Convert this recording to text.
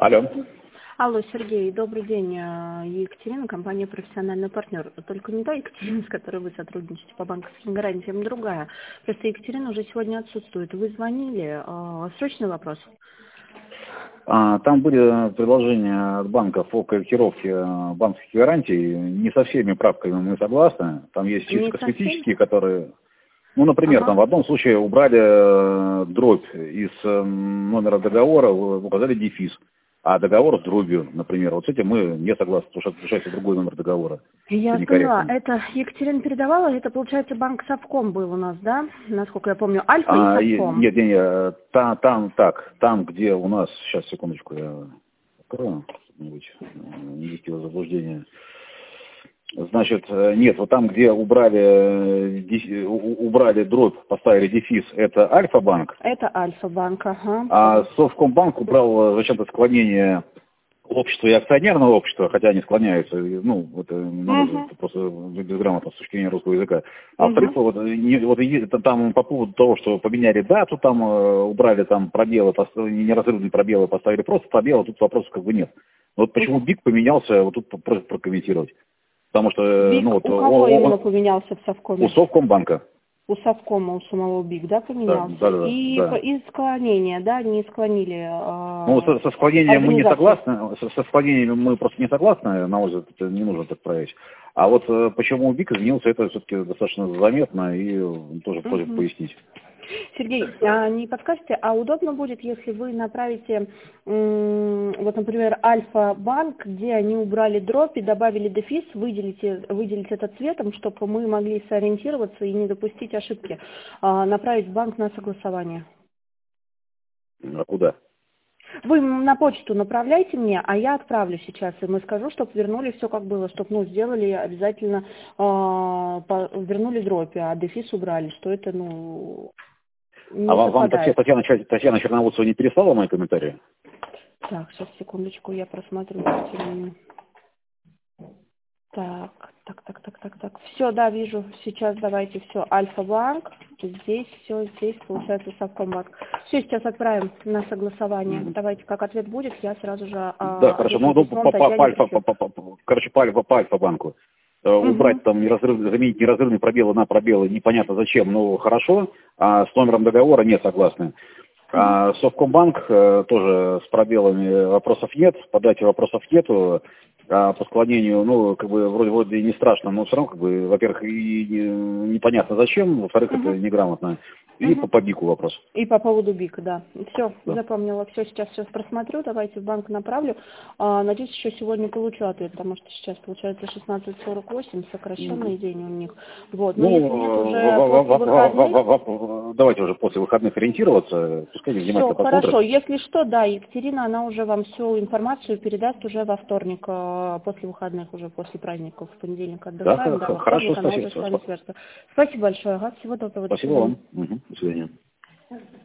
Алло. Алло, Сергей, добрый день. Екатерина, компания «Профессиональный партнер». Только не та Екатерина, с которой вы сотрудничаете по банковским гарантиям, другая. Просто Екатерина уже сегодня отсутствует. Вы звонили. Срочный вопрос. Там были предложения от банков о корректировке банковских гарантий. Не со всеми правками мы согласны. Там есть чисто косметические, которые... Ну, например, там в одном случае убрали дробь из номера договора, указали дефис. А договор с дробью, например, вот с этим мы не согласны, потому что это включается другой номер договора. Я поняла. Это Екатерина передавала, это, получается, банк Совком был у нас, да? Насколько я помню, Альфа и Совком. Нет, там, где у нас, сейчас, секундочку, я открою, что-нибудь, не ввести в заблуждение. Значит, нет, вот там, где убрали дробь, поставили дефис, это Альфа-банк. Это Альфа-банк, ага. А Совкомбанк убрал зачем-то склонение общества и акционерного общества, хотя они склоняются, ну, это просто безграмотно с точки зрения русского языка. А во-вторых, там по поводу того, что поменяли дату, там убрали там пробелы, неразрывные пробелы, поставили просто пробелы, тут вопросов как бы нет. Вот почему БИК поменялся, вот тут просят прокомментировать. Потому что, БИК, у кого именно поменялся в Совкоме? У Совкомбанка. У Совкома, у самого БИК, да, поменялся? Да. И склонение, да, не склонили. Ну, со склонением мы не согласны, со склонением мы просто не согласны, на мой взгляд, это не нужно так проверить. А вот почему БИК изменился, это все-таки достаточно заметно и тоже просят пояснить. Сергей, не подскажете, а удобно будет, если вы направите, вот, например, Альфа-банк, где они убрали дробь и добавили дефис, выделить это цветом, чтобы мы могли сориентироваться и не допустить ошибки, направить банк на согласование? А куда? Вы на почту направляйте мне, а я отправлю сейчас, и мы скажу, чтобы вернули все как было, чтобы, сделали обязательно, вернули дробь, а дефис убрали, что это, не вам Татьяна Черноводцева не переслала мои комментарии? Так, сейчас, секундочку, я просмотрю. Так. Все, да, вижу. Сейчас давайте все. Альфа-банк. Здесь все, здесь получается Совкомбанк. Все, сейчас отправим на согласование. Давайте, как ответ будет, я сразу же... Да, хорошо. По Альфа-банку. Убрать там заменить неразрывные пробелы на пробелы непонятно зачем, но хорошо. А с номером договора не согласны. А Совкомбанк тоже с пробелами вопросов нет, по дате вопросов нету. А по склонению, вроде и не страшно, но все равно, во-первых, и непонятно зачем, во-вторых, это неграмотно. И по БИКу вопрос. И по поводу БИКа, да. Все, запомнила. Все, сейчас просмотрю, давайте в банк направлю. Надеюсь, еще сегодня получу ответ, потому что сейчас получается 16:48, сокращенный день у них. Вот. Но если нет, уже после выходных... Давайте уже после выходных ориентироваться, пускай внимательно посмотрят. Хорошо, если что, да, Екатерина, она уже вам всю информацию передаст уже во вторник, после выходных, уже после праздников, в понедельник отдыхаем. Да, хорошо, спасибо. Спасибо большое, всего доброго. Спасибо вам. До свидания.